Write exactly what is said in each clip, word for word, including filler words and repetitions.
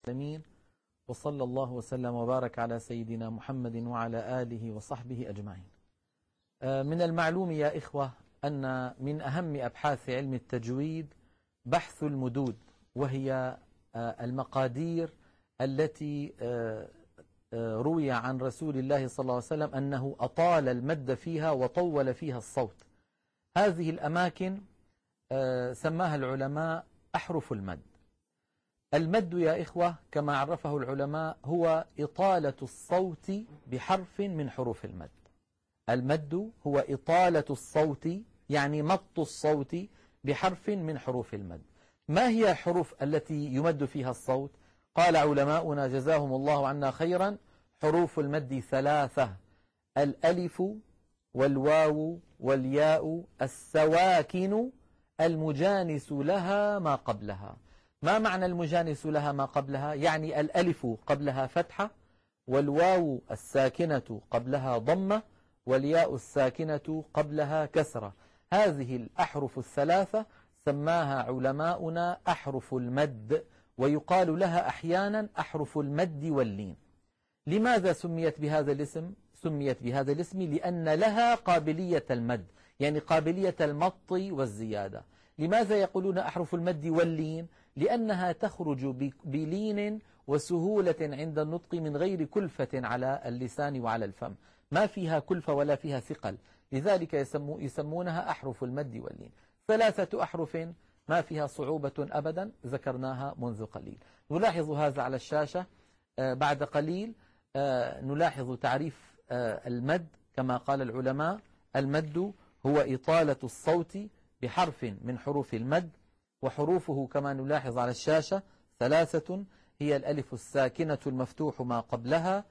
العالمين، وصلى الله وسلم وبارك على سيدنا محمد وعلى آله وصحبه أجمعين. من المعلوم يا إخوة أن من أهم أبحاث علم التجويد بحث المدود، وهي المقادير التي روي عن رسول الله صلى الله عليه وسلم أنه أطال المد فيها وطول فيها الصوت. هذه الأماكن سماها العلماء أحرف المد. المد يا إخوة كما عرفه العلماء هو إطالة الصوت بحرف من حروف المد. المد هو إطالة الصوت، يعني مط الصوت بحرف من حروف المد. ما هي الحروف التي يمد فيها الصوت؟ قال علماؤنا جزاهم الله عنا خيرا: حروف المد ثلاثة: الألف والواو والياء السواكن المجانس لها ما قبلها. ما معنى المجانس لها ما قبلها؟ يعني الألف قبلها فتحة، والواو الساكنة قبلها ضمة، والياء الساكنة قبلها كسرة. هذه الأحرف الثلاثة سماها علماؤنا أحرف المد، ويقال لها أحيانا أحرف المد واللين. لماذا سميت بهذا الاسم؟ سميت بهذا الاسم لأن لها قابلية المد، يعني قابلية المط والزيادة. لماذا يقولون أحرف المد واللين؟ لأنها تخرج بلين وسهولة عند النطق من غير كلفة على اللسان وعلى الفم، ما فيها كلفة ولا فيها ثقل، لذلك يسمو يسمونها أحرف المد واللين. ثلاثة أحرف ما فيها صعوبة أبدا، ذكرناها منذ قليل. نلاحظ هذا على الشاشة. آه بعد قليل آه نلاحظ تعريف آه المد. كما قال العلماء: المد هو إطالة الصوت بحرف من حروف المد، وحروفه كما نلاحظ على الشاشة ثلاثة: هي الألف الساكنة المفتوح ما قبلها،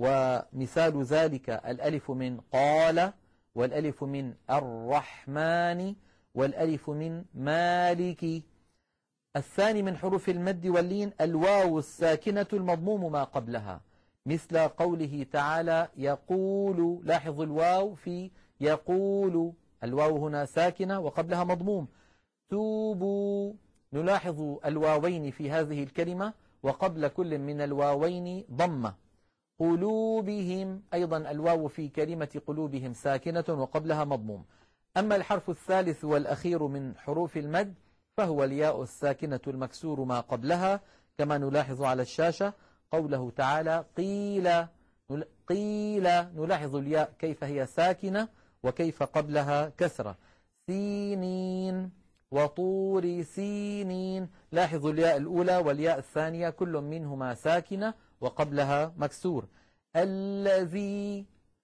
ومثال ذلك الألف من قال، والألف من الرحمن، والألف من مالك. الثاني من حروف المد واللين الواو الساكنة المضموم ما قبلها، مثل قوله تعالى: يقول. لاحظ الواو في يقول، الواو هنا ساكنة وقبلها مضموم. توبوا، نلاحظ الواوين في هذه الكلمة وقبل كل من الواوين ضمة. قلوبهم، أيضا الواو في كلمة قلوبهم ساكنة وقبلها مضموم. أما الحرف الثالث والأخير من حروف المد فهو الياء الساكنة المكسور ما قبلها، كما نلاحظ على الشاشة قوله تعالى: قيل. قيل، نلاحظ الياء كيف هي ساكنة وكيف قبلها كسرة. سينين وطور سينين، لاحظوا الياء الأولى والياء الثانية كل منهما ساكنة وقبلها مكسور. الذي،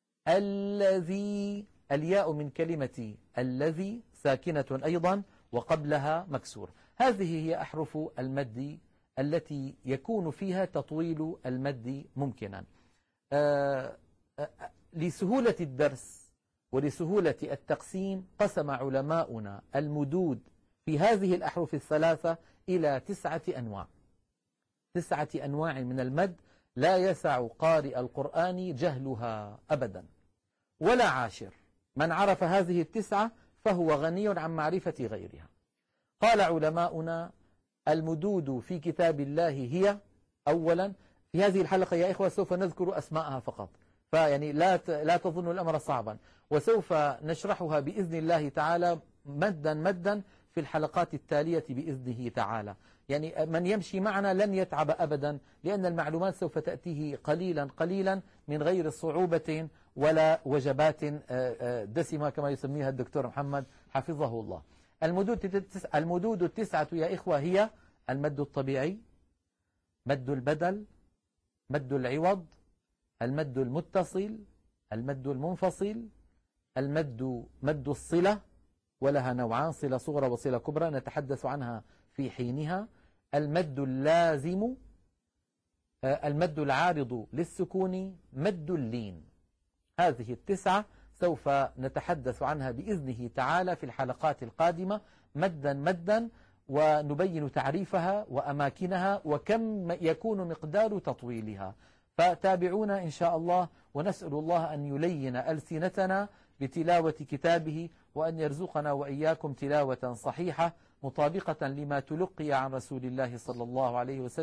الذي، الياء من كلمة الذي ساكنة أيضا وقبلها مكسور. هذه هي أحرف المد التي يكون فيها تطويل المد ممكنا. آه آه لسهولة الدرس ولسهولة التقسيم قسم علماؤنا المدود في هذه الأحرف الثلاثة إلى تسعة أنواع. تسعة أنواع من المد لا يسع قارئ القرآن جهلها أبدا ولا عاشر. من عرف هذه التسعة فهو غني عن معرفة غيرها. قال علماؤنا: المدود في كتاب الله هي، أولا، في هذه الحلقة يا إخوة سوف نذكر أسماءها فقط، فيعني لا لا تظن الأمر صعبا، وسوف نشرحها بإذن الله تعالى مدا مدا في الحلقات التالية بإذنه تعالى. يعني من يمشي معنا لن يتعب أبدا، لأن المعلومات سوف تأتيه قليلا قليلا من غير صعوبة ولا وجبات دسمة كما يسميها الدكتور محمد حفظه الله. المدود المدود التسعة يا إخوة هي: المد الطبيعي، مد البدل، مد العوض، المد المتصل، المد المنفصل، المد مد الصلة، ولها نوعان: صلة صغرى وصلة كبرى نتحدث عنها في حينها، المد اللازم، المد العارض للسكون، مد اللين. هذه التسعة سوف نتحدث عنها بإذنه تعالى في الحلقات القادمة مدا مدا، ونبين تعريفها وأماكنها وكم يكون مقدار تطويلها. فتابعونا إن شاء الله، ونسأل الله أن يلين ألسنتنا بتلاوة كتابه، وأن يرزقنا وإياكم تلاوة صحيحة مطابقة لما تلقي عن رسول الله صلى الله عليه وسلم،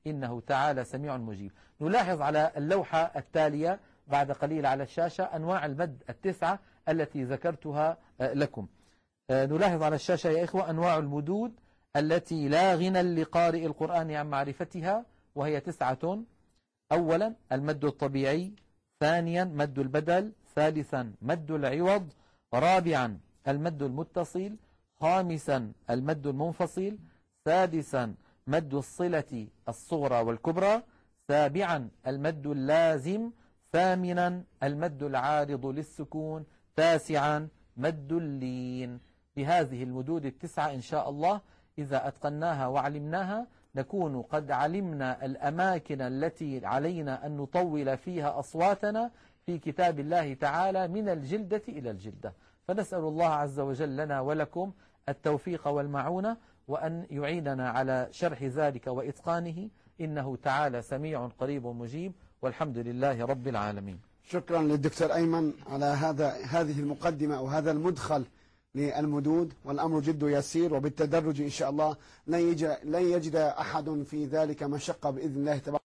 إنه تعالى سميع مجيب. نلاحظ على اللوحة التالية بعد قليل على الشاشة أنواع المد التسعة التي ذكرتها لكم. نلاحظ على الشاشة يا إخوة أنواع المدود التي لا غنى لقارئ القرآن عن معرفتها، وهي تسعة. أولا المد الطبيعي، ثانيا مد البدل، ثالثا مد العوض، رابعا المد المتصل، خامسا المد المنفصل، سادسا مد الصلة الصغرى والكبرى، سابعا المد اللازم، ثامنا المد العارض للسكون، تاسعا مد اللين. بهذه المدود التسعة إن شاء الله إذا أتقناها وعلمناها نكون قد علمنا الأماكن التي علينا أن نطول فيها أصواتنا في كتاب الله تعالى من الجلدة إلى الجلدة. فنسأل الله عز وجل لنا ولكم التوفيق والمعونة، وأن يعيننا على شرح ذلك وإتقانه، إنه تعالى سميع قريب مجيب، والحمد لله رب العالمين. شكرا للدكتور أيمن على هذا هذه المقدمة وهذا المدخل للمدود، والأمر جد يسير، وبالتدرج إن شاء الله لن يجد, لن يجد أحد في ذلك مشقة بإذن الله تبارك